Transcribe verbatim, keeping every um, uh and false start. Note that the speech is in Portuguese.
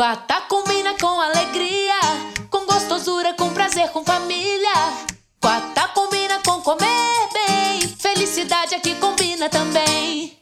Quatá combina com alegria, com gostosura, com prazer, com família. Quatá combina com comer bem, felicidade aqui combina também.